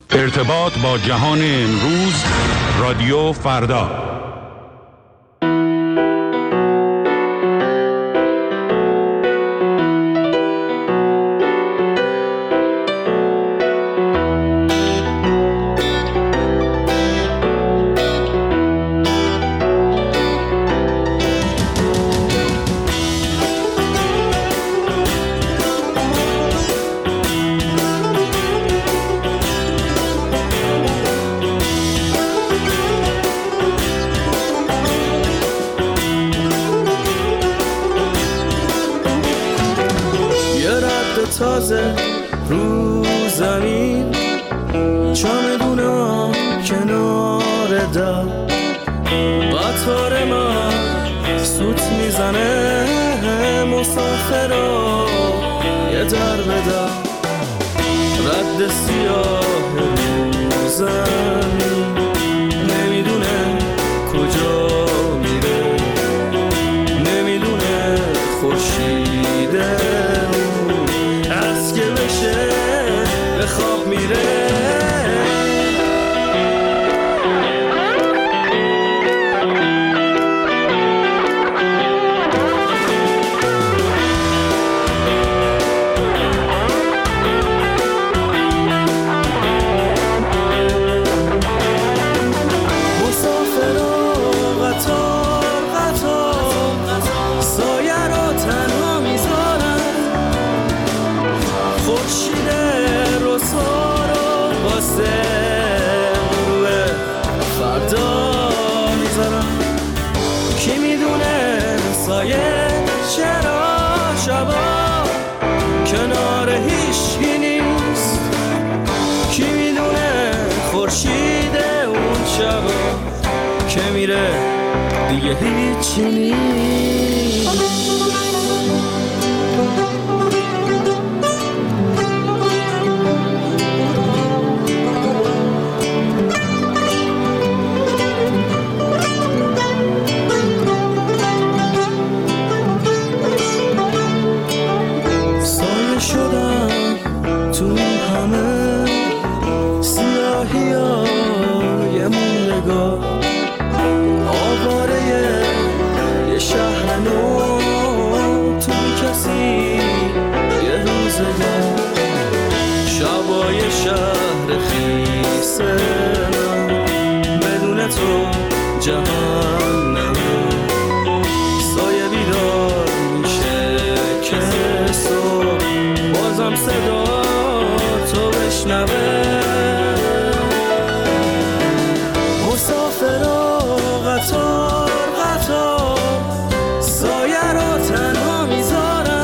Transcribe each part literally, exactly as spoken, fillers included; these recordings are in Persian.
ارتباط با جهان امروز، رادیو فردا. تازه رو زمین، چمدونا کنار در، قطار من سوت میزنه مسافرا یه در به در، رد سیاه رو زمین نمیدونه کجا میره، نمیدونه خورشیده از که بشه به خواب میره. چرا شبا کنار هیچی نیست، کی میدونه خورشید اون شبا که میره دیگه هیچی نیست. شبای شهر خیسه بدون تو جهنمه، سایه بیدار میشه که صبح بازم صدا تو بشنوه. مسافرا قطار قطار سایه رو تنها میذارن،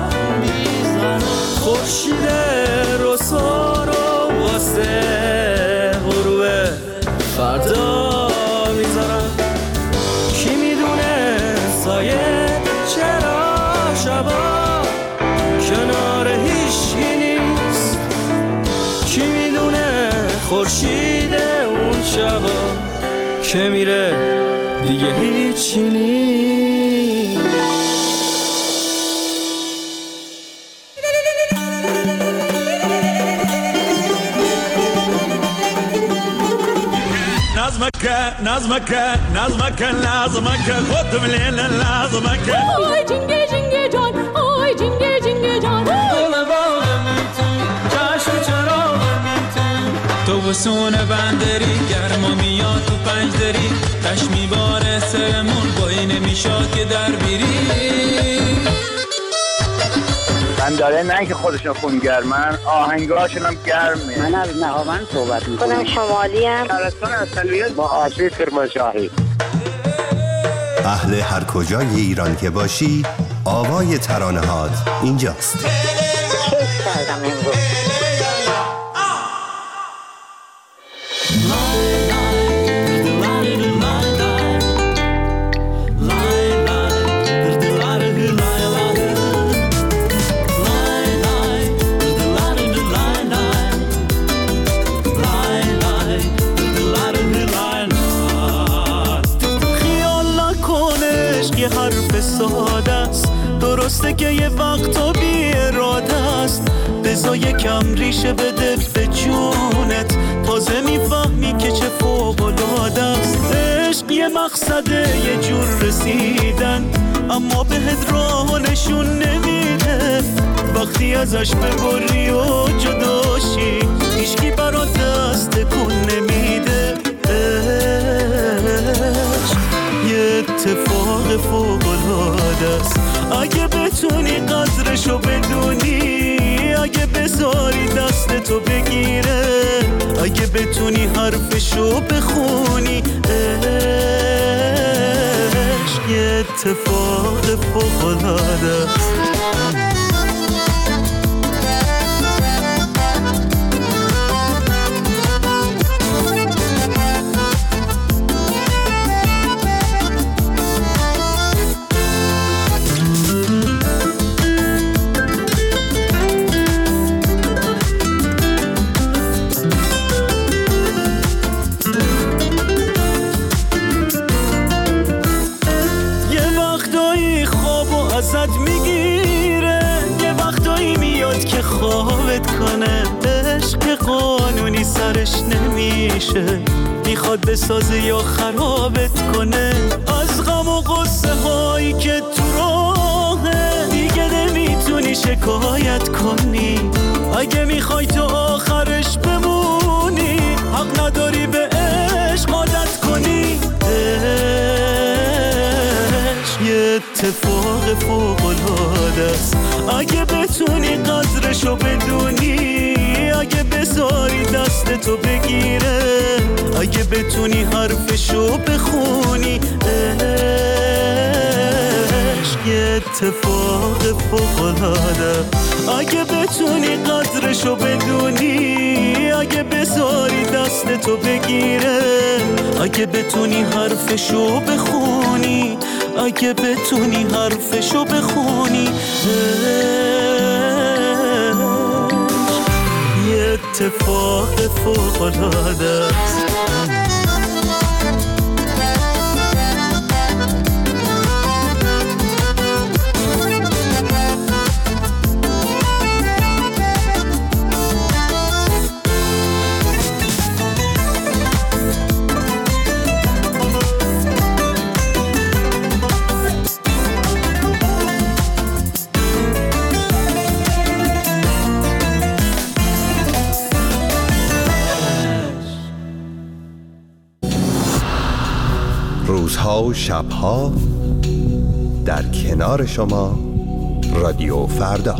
خورشید رسا رو واسه غروب فردا میذارن، کی میدونه سایه چرا شبا کنار هیچی نیست، کی میدونه خورشید اون شبا که میره دیگه هیچی نیست. نظمك نظمك نظمك لازمك خد من الليل لازمك اوی جنگه جنگه جان، اوی جنگه جنگه جان، دل باغم تو چشم چراغم تو، تو بسون بندری گرما میاد تو پنج دری، تش میباره سرمون بایی نمیشاد که در بیری. بنداره نه که خودشون خونگرمن، آهنگاشون هم گرمه. من از نهاوند صحبت میکنم. خودم شمالی ام. شهرستان اصلیت با آشی کرمانشاهی. اهل هر کجای ایران که باشی، آوای ترانه‌هات اینجاست. کیف کردم امروز. درسته که یه وقتا بی اراده است، بذار یکم ریشه بده به جونت، تازه میفهمی که چه فوق‌العاده است. عشق یه مقصده، یه جور رسیدن، اما بهت راه نشون نمیده. وقتی ازش ببری و جداشی، هیچکی برات دست تکون نمیده. عشق یه اتفاق فوق‌العاده است. اگه بتونی قدرشو بدونی، اگه بذاری دستتو بگیره، اگه بتونی حرفشو بخونی. عشق یه اتفاق فوق‌العاده است. ازت میگیره، یه وقتایی میاد که خوابت کنه. عشق قانونی سرش نمیشه، میخواد بسازه یا خرابت کنه. از غم و غصه هایی که تو راهه دیگه نمیتونی شکایت کنی. اگه میخوای تو آخرش بمونی، حق نداری به عشق عادت کنی. یه اتفاق فوق‌العاده است. اگه بتونی قدرشو بدونی، اگه بذاری دستتو بگیره، اگه بتونی حرفشو بخونی. عشق یه اتفاق فوق‌العاده. اگه بتونی قدرشو بدونی، اگه بذاری دستتو بگیره، اگه بتونی حرفشو بخونی، اگه بتونی حرفشو بخونی. یه اتفاق فوق‌العاده است. روزها و شبها در کنار شما رادیو فردا.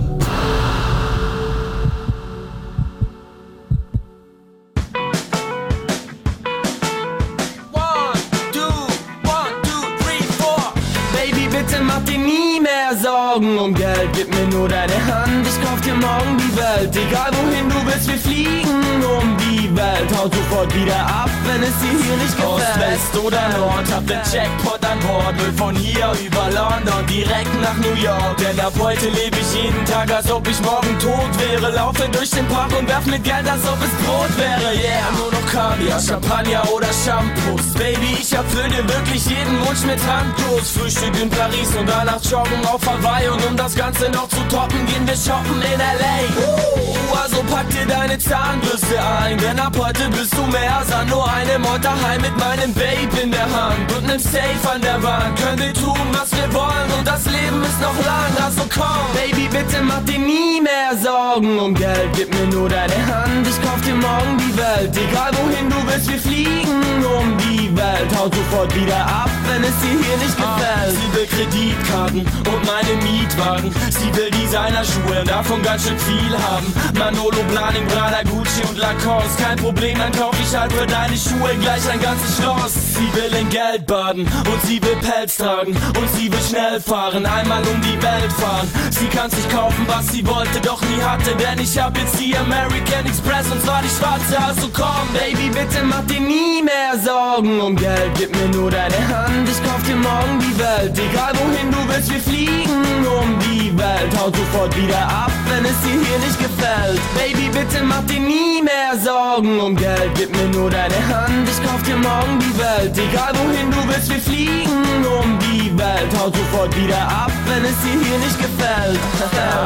Um Geld, gib mir nur deine Hand, ich kauf dir morgen die Welt. Egal wohin du willst, wir fliegen um die Welt. Haut sofort wieder ab, wenn es dir hier nicht gefällt. Ost, West oder Nord, hab den Jackpot an Bord. Will von hier über London direkt nach New York. Denn ab heute lebe ich jeden Tag, als ob ich morgen tot wäre. Laufe durch den Park und werf mit Geld, als ob es Brot wäre. Yeah, nur noch Kaviar, Champagner oder Shampoos. Baby, ich erfüll dir wirklich jeden Wunsch mit Handlos. Frühstück in Paris und danach joggen auf Hawaii. Und um das Ganze noch zu toppen, gehen wir shoppen in L A. Uh, also pack dir deine Zahnbürste ein, denn ab heute bist du mehr als nur eine Mod daheim mit meinem Babe in der Hand und nem Safe an der Wand. Können wir tun, was wir wollen und das Leben ist noch lang. Also komm, Baby, bitte mach dir nie mehr Sorgen um Geld. Gib mir nur deine Hand, ich kauf dir morgen die Welt. Egal wohin du willst, wir fliegen um die Welt. Haut sofort wieder ab, wenn es dir hier nicht gefällt. Sie will Kreditkarten und meine Mietwagen. Sie will Designerschuhe, davon ganz schön viel haben. Manolo, Blahnik, Prada, Gucci und Lacoste. Kein Problem, dann kauf ich halt für deine Schuhe gleich ein ganzes Schloss. Sie will in Geld baden und sie will Pelz tragen und sie will schnell fahren, einmal um die Welt fahren. Sie kann sich kaufen, was sie wollte, doch nie hatte, denn ich hab jetzt die American Express und zwar die schwarze. Also komm, Baby, bitte mach dir nie mehr Sorgen um Geld. Gib mir nur deine Hand, ich kauf dir morgen die Welt. Egal wohin du willst, wir fliegen um die Welt. Haut sofort wieder ab, wenn es dir hier nicht gefällt. Baby, bitte mach dir nie mehr Sorgen um Geld. Gib mir nur deine Hand, ich kauf dir morgen die Welt. Egal wohin du willst, wir fliegen um die Welt. Haut sofort wieder ab, wenn es dir hier nicht gefällt.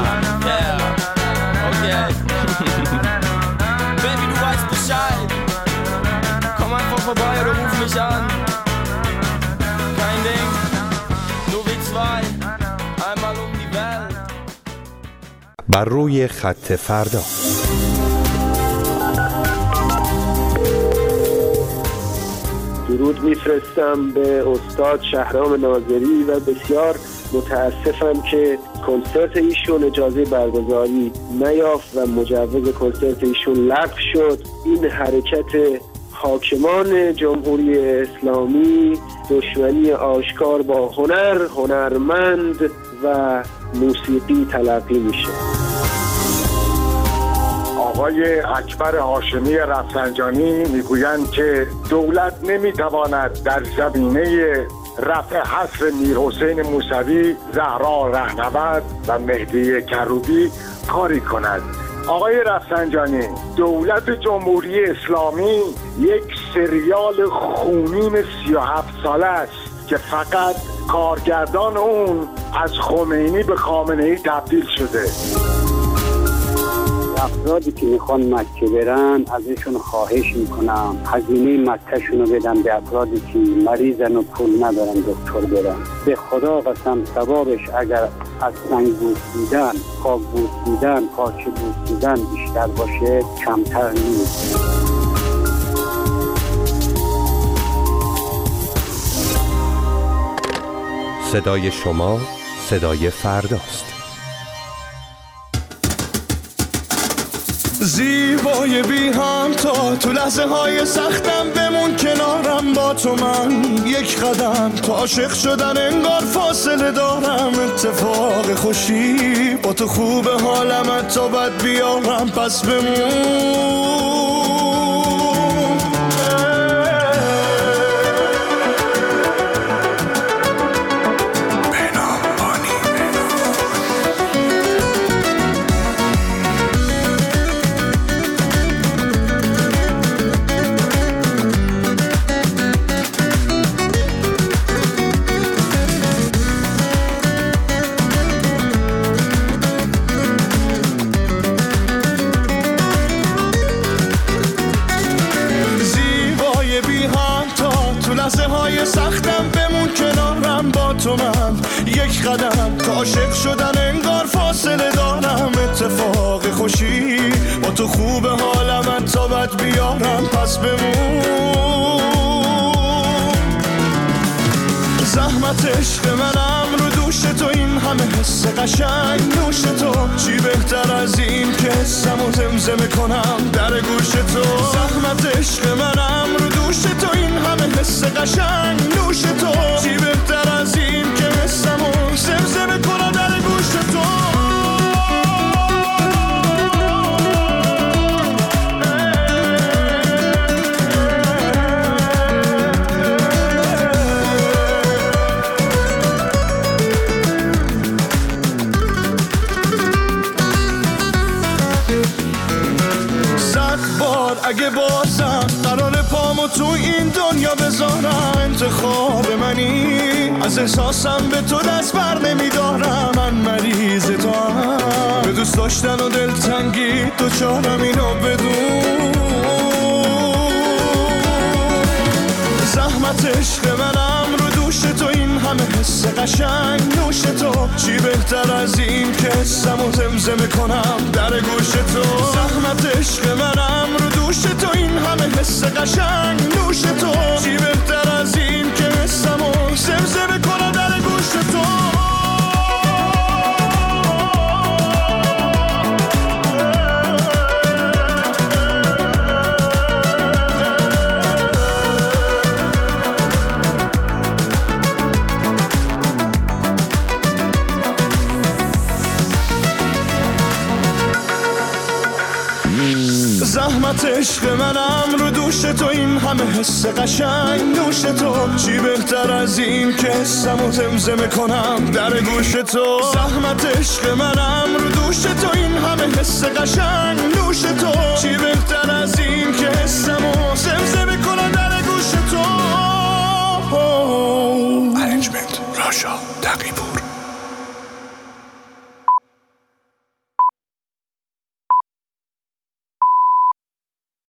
Yeah, okay. Baby, du weißt Bescheid. vorbei oder ruf mich an. Kein Ding, nur wie zwei, einmal um die Welt. بر روی خط فردا. درود میفرستم به استاد شهرام ناظری و بسیار متاسفم که کنسرت ایشون اجازه برگزاری نیافت و مجوز کنسرت ایشون لغو شد. این حرکت حاکمان جمهوری اسلامی دشمنی آشکار با هنر، هنرمند و موسیقی تلقی میشه. آقای اکبر هاشمی رفسنجانی میگویند که دولت نمیتواند در زمینه رفع حصر میرحسین موسوی، زهرا رهنورد و مهدی کروبی کاری کند. آقای رفسنجانی، دولت جمهوری اسلامی یک سریال خونین سی و هفت ساله است که فقط کارگردان اون از خمینی به خامنه‌ای تبدیل شده. افرادی که میخوان مکه برن ازشون خواهش میکنم هزینه مکهشون رو بدن به افرادی که مریضن و پول ندارن دکتر برن. به خدا قسم ثوابش اگر از سنگ بوسیدن، خاک بوسیدن، پاچه بوسیدن بیشتر باشه کمتر نیست. صدای شما صدای فرداست. زیبای بی همتا تو لحظه های سختم بمون کنارم با تو من یک قدم تا عاشق شدن انگار فاصله دارم اتفاق خوشی با تو خوب حالم تا بد بیارم پس بمون سختم بمون کنارم با تو من یک قدم تا عاشق شدن انگار فاصله دارم اتفاق خوشی با تو خوب حالم تا بد بیارم پس بمون زحمت عشق منم رو دوش تو این همه حس قشنگ نوش تو چی بهتر از این که حسمو زمزمه کنم در گوش تو زحمت عشق منم رو دوش تو این همه حس قشنگ نوش تو چی بهتر از این که حسمو زمزمه کنم در گوش تو اگه بازم قرار پامو تو این دنیا بذارم انتخاب منی از احساسم به تو دست بر نمیدارم من مریض تو هم به دوست داشتن و دلتنگی تو چارم اینو بدون زحمت عشق منم رو دوش تو این همه حس قشنگ نوش تو چی بهتر از این که حسمو زمزمه کنم در گوش تو زحمت عشق منم رو دوش تو این همه حس قشنگ نوش تو چی بهتر از این که حسمو زمزمه کنم در گوش تو زحمت عشق منم رو دوش تو این همه حس قشنگ نوش تو چی بهتر از این که حسمو زمزمه کنم در گوش تو زحمت عشق منم رو دوش تو این همه حس قشنگ نوش تو چی بهتر از